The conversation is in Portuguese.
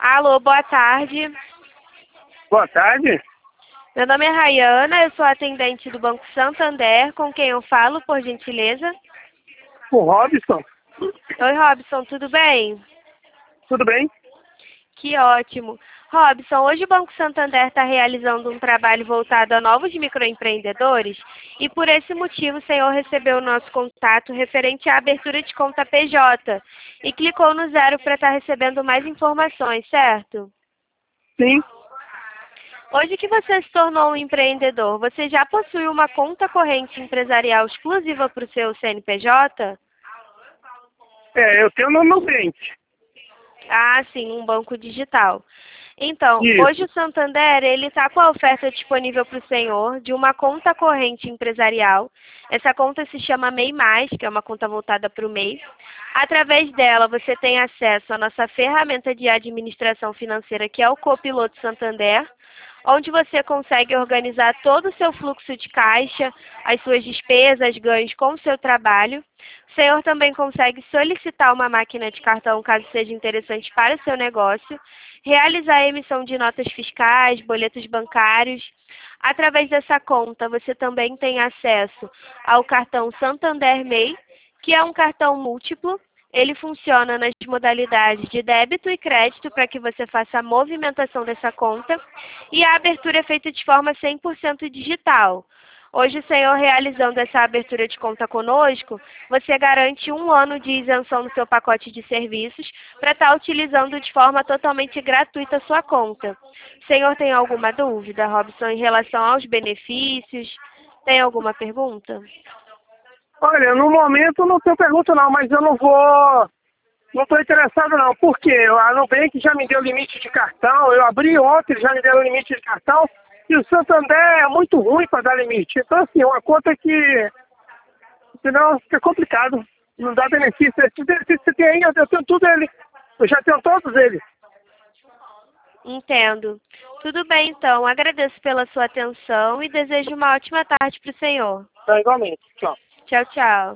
Alô, boa tarde. Boa tarde. Meu nome é Rayana, eu sou atendente do Banco Santander, com quem eu falo, por gentileza? O Robson. Oi, Robson, tudo bem? Tudo bem? Que ótimo. Robson, hoje o Banco Santander está realizando um trabalho voltado a novos microempreendedores e por esse motivo o senhor recebeu o nosso contato referente à abertura de conta PJ e clicou no 0 para estar recebendo mais informações, certo? Sim. Hoje que você se tornou um empreendedor, você já possui uma conta corrente empresarial exclusiva para o seu CNPJ? Eu tenho no Nubank. Ah, sim, um banco digital. Então, hoje Isso. o Santander, ele está com a oferta disponível para o senhor de uma conta corrente empresarial. Essa conta se chama MEI+, que é uma conta voltada para o MEI. Através dela, você tem acesso à nossa ferramenta de administração financeira, que é o Copiloto Santander, onde você consegue organizar todo o seu fluxo de caixa, as suas despesas, ganhos com o seu trabalho. O senhor também consegue solicitar uma máquina de cartão, caso seja interessante para o seu negócio, realizar a emissão de notas fiscais, boletos bancários. Através dessa conta, você também tem acesso ao cartão Santander MEI, que é um cartão múltiplo. Ele funciona nas modalidades de débito e crédito para que você faça a movimentação dessa conta e a abertura é feita de forma 100% digital. Hoje, o senhor realizando essa abertura de conta conosco, você garante 1 ano de isenção no seu pacote de serviços para estar utilizando de forma totalmente gratuita a sua conta. O senhor tem alguma dúvida, Robson, em relação aos benefícios? Tem alguma pergunta? Olha, no momento não tenho pergunta não, mas eu não estou interessado não. Por quê? A Nubank já me deu limite de cartão, eu abri ontem, já me deu limite de cartão, e o Santander é muito ruim para dar limite. Então, assim, uma conta que, senão fica complicado, não dá benefício. Esse benefício que você tem aí, eu tenho tudo ele. Eu já tenho todos eles. Entendo. Tudo bem, então. Agradeço pela sua atenção e desejo uma ótima tarde para o senhor. Tá, igualmente. Tchau. Tchau, tchau.